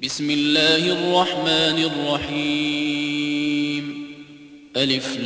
بسم الله الرحمن الرحيم. ألف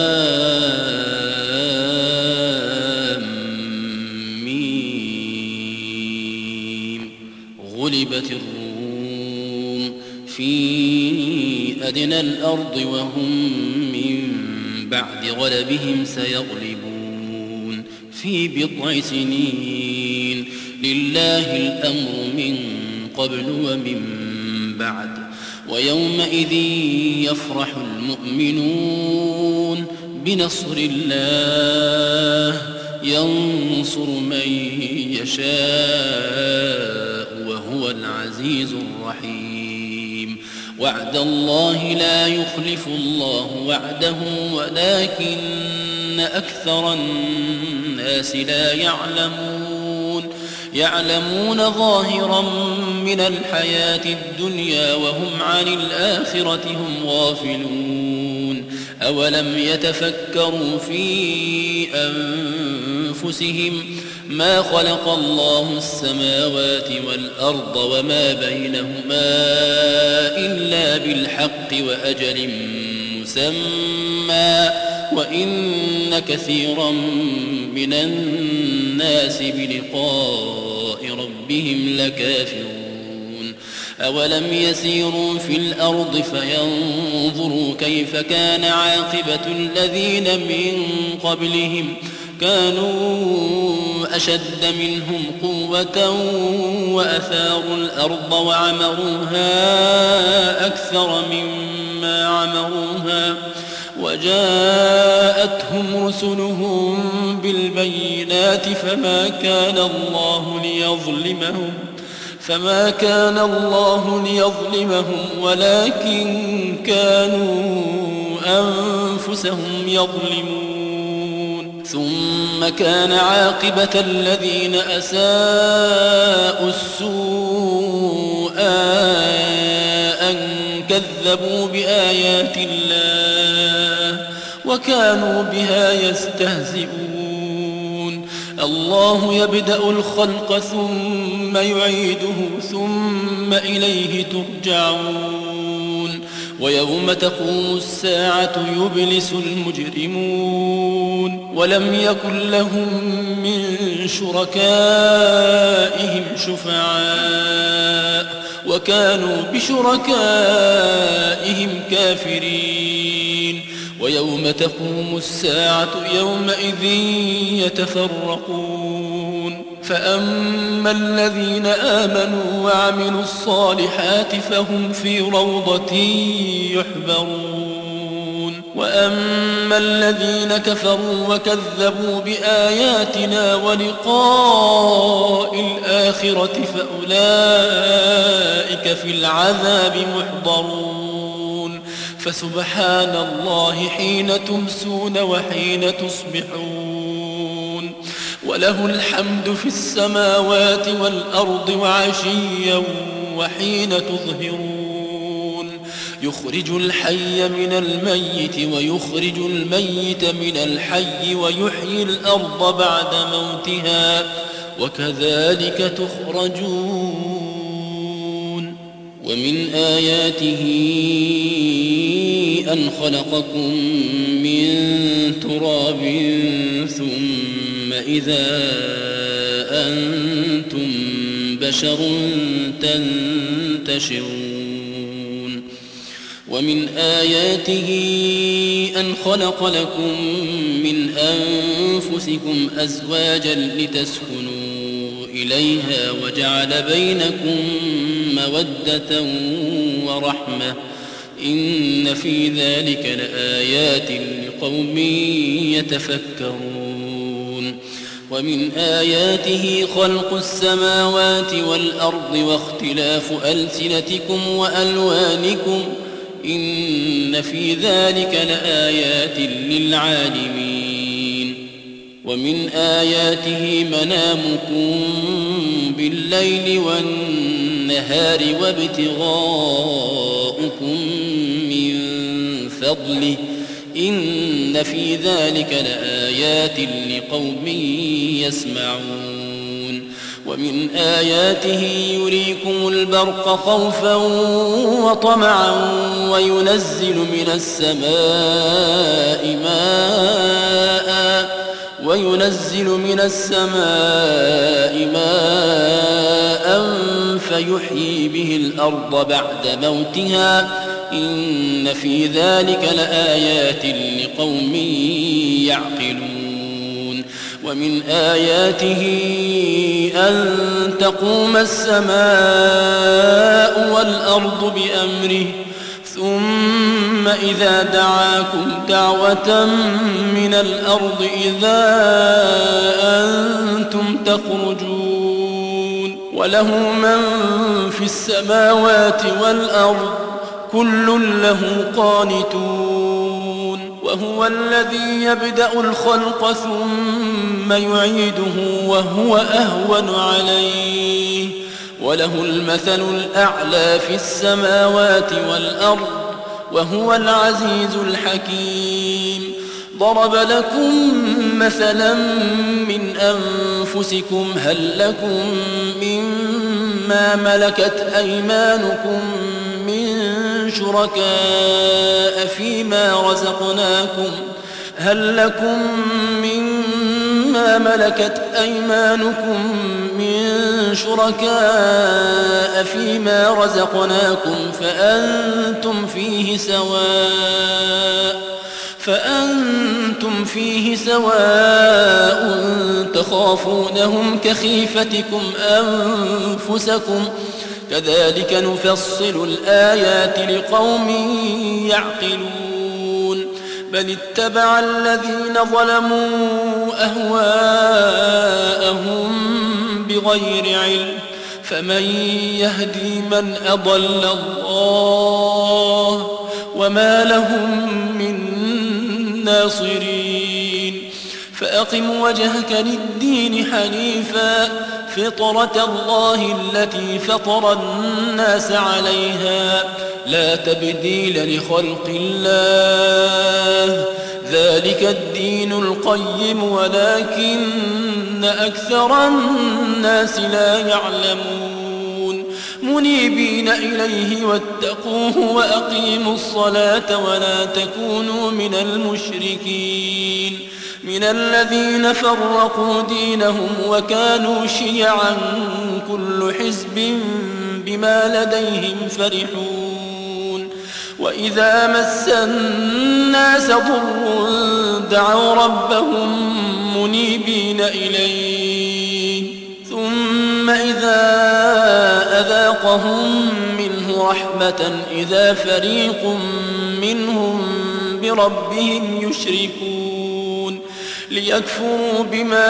لام ميم. غلبت الروم في أدنى الأرض وهم من بعد غلبهم سيغلبون في بضع سنين. لله الأمر من قبل ومن بعد. ويومئذ يفرح المؤمنون بنصر الله ينصر من يشاء وهو العزيز الرحيم. وعد الله لا يخلف الله وعده ولكن أكثر الناس لا يعلمون ظاهرا من الحياة الدنيا وهم عن الآخرة هم غافلون. أولم يتفكروا في أنفسهم ما خلق الله السماوات والأرض وما بينهما إلا بالحق وأجل مسمى وإن كثيرا من الناس بلقاء ربهم لكافرون. أولم يسيروا في الأرض فينظروا كيف كان عاقبة الذين من قبلهم كانوا أشد منهم قوة وأثاروا الأرض وعمروها أكثر مما عمروها وجاءتهم رسلهم بالبينات فما كان الله ليظلمهم ولكن كانوا أنفسهم يظلمون. ثم كان عاقبة الذين أساءوا السوء أن كذبوا بآيات الله وكانوا بها يستهزئون. الله يبدأ الخلق ثم يعيده ثم إليه ترجعون. ويوم تقوم الساعة يبلس المجرمون ولم يكن لهم من شركائهم شفعاء وكانوا بشركائهم كافرين. ويوم تقوم الساعة يومئذ يتفرقون. فأما الذين آمنوا وعملوا الصالحات فهم في روضة يحبرون. وأما الذين كفروا وكذبوا بآياتنا ولقاء الآخرة فأولئك في العذاب محضرون. فسبحان الله حين تمسون وحين تصبحون وله الحمد في السماوات والأرض وعشيا وحين تظهرون. يخرج الحي من الميت ويخرج الميت من الحي ويحيي الأرض بعد موتها وكذلك تخرجون. ومن آياته أن خلقكم من تراب ثم إذا أنتم بشر تنتشرون. ومن آياته أن خلق لكم من أنفسكم أزواجا لتسكنوا إليها وجعل بينكم مودة ورحمة إن في ذلك لآيات لقوم يتفكرون. ومن آياته خلق السماوات والأرض واختلاف ألسنتكم وألوانكم إن في ذلك لآيات للعالمين. ومن آياته منامكم بالليل والنهار وابتغاؤكم من فضله إن في ذلك لآيات لقوم يسمعون. ومن آياته يريكم البرق خوفا وطمعا وينزل من السماء ماء فيحيي به الأرض بعد موتها إن في ذلك لآيات لقوم يعقلون ومن آياته أن تقوم السماء والأرض بأمره ثم إذا دعاكم دعوة من الأرض إذا أنتم تخرجون وله من في السماوات والأرض كل له قانتون وهو الذي يبدأ الخلق ثم يعيده وهو أهون عليه وله المثل الأعلى في السماوات والأرض وهو العزيز الحكيم ضرب لكم مثلا من أنفسكم هل لكم مما ملكت أيمانكم من شركاء فيما رزقناكم فأنتم فيه سواء تخافونهم كخيفتكم أنفسكم كذلك نفصل الآيات لقوم يعقلون بل اتبع الذين ظلموا أهواءهم بغير علم فمن يهدي من أضل الله وما لهم من ناصرين فأقم وجهك للدين حنيفا فطرة الله التي فطر الناس عليها لا تبديل لخلق الله ذلك الدين القيم ولكن أكثر الناس لا يعلمون منيبين إليه واتقوه وأقيموا الصلاة ولا تكونوا من المشركين من الذين فرقوا دينهم وكانوا شيعا كل حزب بما لديهم فرحون وإذا مس الناس ضر دعوا ربهم منيبين إليه ثم إذا أذاقهم منه رحمة إذا فريق منهم بربهم يشركون ليكفروا بما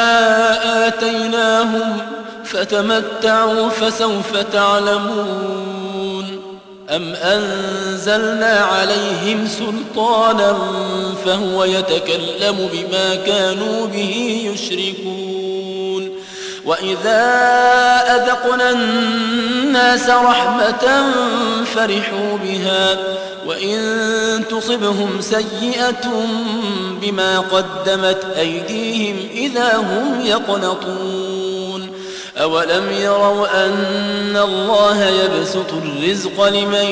آتيناهم فتمتعوا فسوف تعلمون أم أنزلنا عليهم سلطانا فهو يتكلم بما كانوا به يشركون وإذا أذقنا الناس رحمة فرحوا بها وإن تصبهم سيئة بما قدمت أيديهم إذا هم يقنطون أولم يروا أن الله يبسط الرزق لمن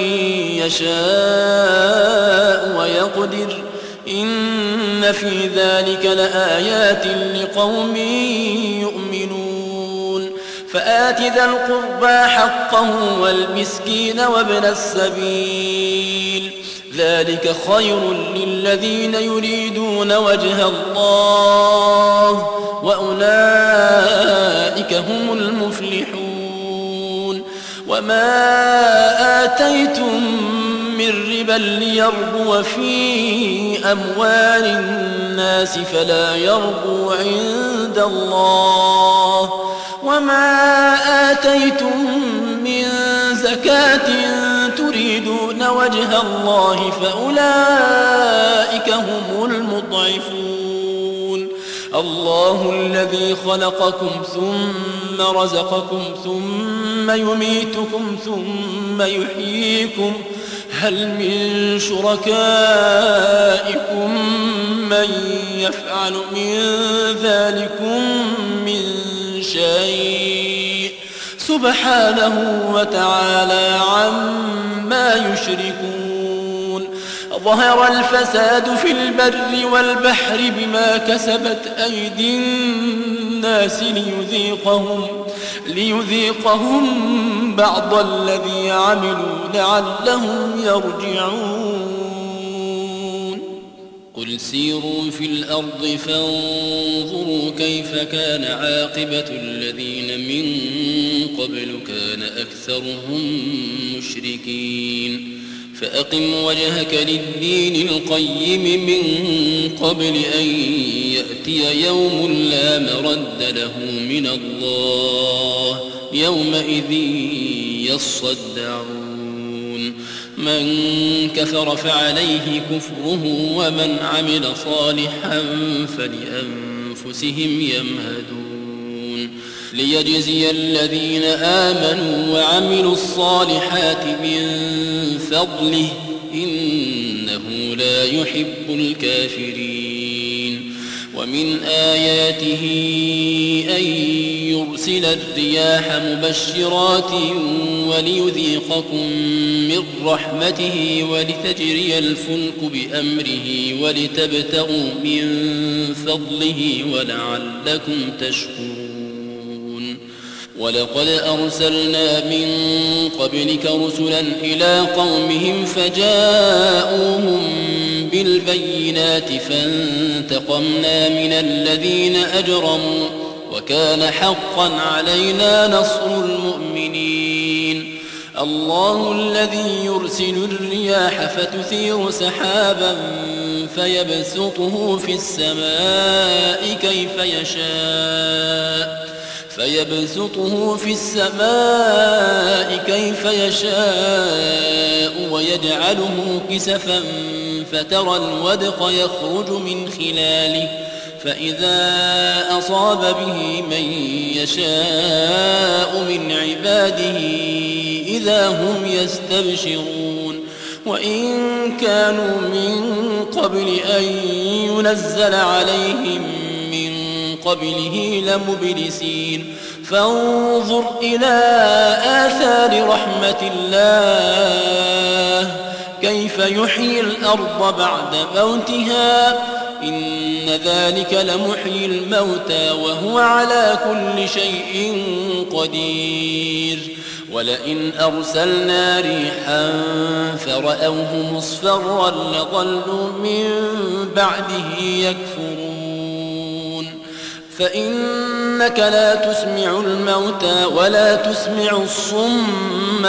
يشاء ويقدر إن في ذلك لآيات لقوم يؤمنون فآت ذا القربى حقه والمسكين وابن السبيل ذلك خير للذين يريدون وجه الله وأولئك هم المفلحون وما آتيتم من ربا ليربو في أموال الناس فلا يربو عند الله وما آتيتم من زكاة تريدون وجه الله فأولئك هم المضعفون الله الذي خلقكم ثم رزقكم ثم يميتكم ثم يحييكم هل من شركائكم من يفعل من ذلكم من شيء سبحانه وتعالى عما يشركون. ظهر الفساد في البر والبحر بما كسبت أيدي الناس ليذيقهم بعض الذي عملوا لعلهم يرجعون. قل سيروا في الأرض فانظروا كيف كان عاقبة الذين من قبل كان أكثرهم مشركين. فأقم وجهك للدين القيم من قبل أن يأتي يوم لا مرد له من الله يومئذ يصدعون. من كفر فعليه كفره ومن عمل صالحا فلأنفسهم يمهدون. ليجزي الذين آمنوا وعملوا الصالحات من فضله إنه لا يحب الكافرين. ومن آياته أن يرسل الرياح مبشرات وليذيقكم من رحمته ولتجري الفلك بأمره ولتبتغوا من فضله ولعلكم تشكرون. ولقد أرسلنا من قبلك رسلا إلى قومهم فجاءوهم بالبينات فانتقمنا من الذين أجرموا وكان حقا علينا نصر المؤمنين. الله الذي يرسل الرياح فتثير سحابا فيبسطه في السماء كيف يشاء ويجعله كسفا فترى الودق يخرج من خلاله فإذا أصاب به من يشاء من عباده إذا هم يستبشرون. وإن كانوا من قبل أن ينزل عليهم من قبله لمبلسين. فانظر إلى آثار رحمة الله كيف يحيي الأرض بعد موتها إن ذلك لمحيي الموتى وهو على كل شيء قدير. ولئن أرسلنا ريحا فرأوه مصفرا لظلوا من بعده يكفرون. فإنك لا تسمع الموتى ولا تسمع الصم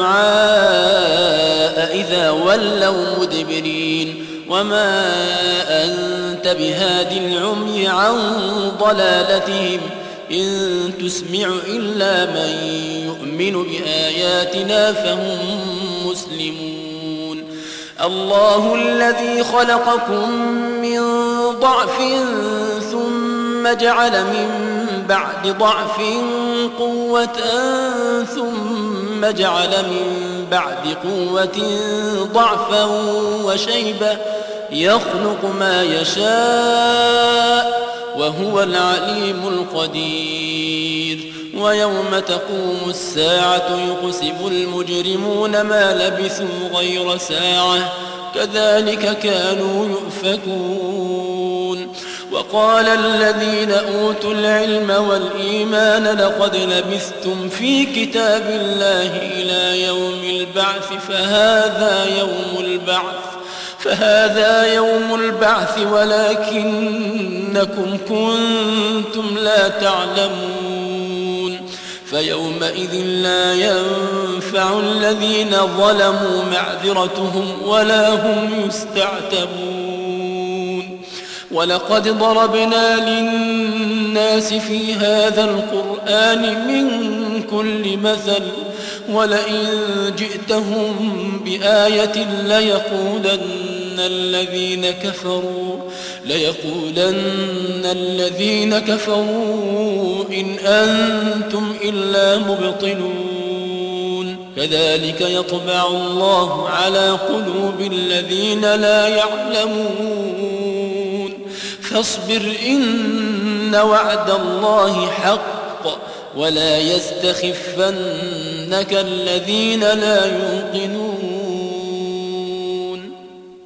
الدعاء إذا ولوا مدبرين. وما أنت بهاد العمي عن ضلالتهم إن تسمع إلا من يؤمن بآياتنا فهم مسلمون. الله الذي خلقكم من ضعف ثم جعل من بعد ضعف قوة ثم جعل من بعد قوة ضعفا وشيبة يخلق ما يشاء وهو العليم القدير. ويوم تقوم الساعة يقسم المجرمون ما لبثوا غير ساعة كذلك كانوا يؤفكون. وقال الذين أوتوا العلم والإيمان لقد لبثتم في كتاب الله إلى يوم البعث فهذا يوم البعث ولكنكم كنتم لا تعلمون. فيومئذ لا ينفع الذين ظلموا معذرتهم ولا هم يستعتبون. ولقد ضربنا للناس في هذا القرآن من كل مثل ولئن جئتهم بآية ليقولن الذين كفروا إن أنتم إلا مبطلون. كذلك يطبع الله على قلوب الذين لا يعلمون. فاصبر إن وعد الله حق ولا يستخفنك الذين لا يوقنون